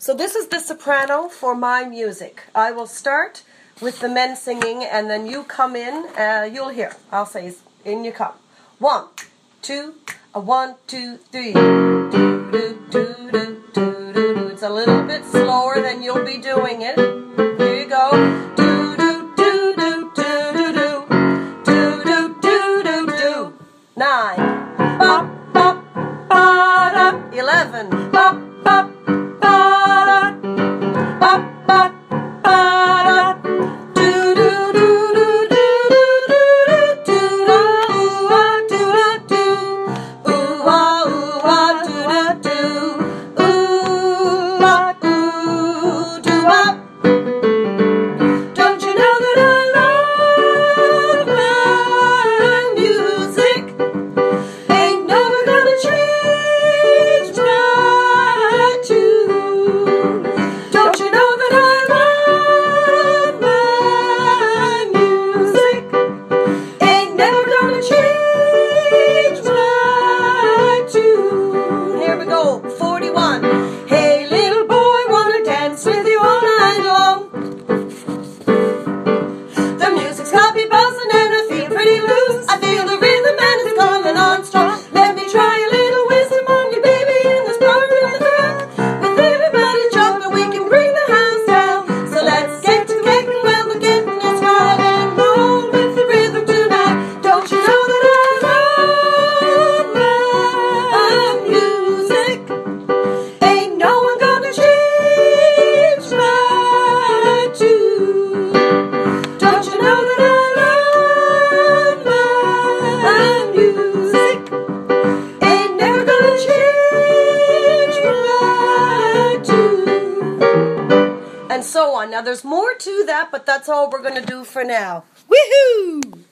So this is the soprano for my music. I will start with the men singing, and then you come in. You'll hear. I'll say, in you come. 1, 2, 1, 2, 3. It's a little bit slower than you'll be doing it. Here you go. 9. 11. 41. Hey little boy, wanna dance with you all night long. The music's got me buzzing and I feel pretty loose. I feel the rhythm and it's coming on strong. Let me try a little wisdom on you, baby, in this program in the front. With everybody jumping, we can bring the house down. So let's get to getting well, we're getting it right and roll with the rhythm tonight. Don't you know that I love my music? Ain't no one gonna change my tune. Don't you know that I love my music? Ain't never gonna change my tune. And so on. Now there's more to that, but that's all we're gonna do for now. Woohoo!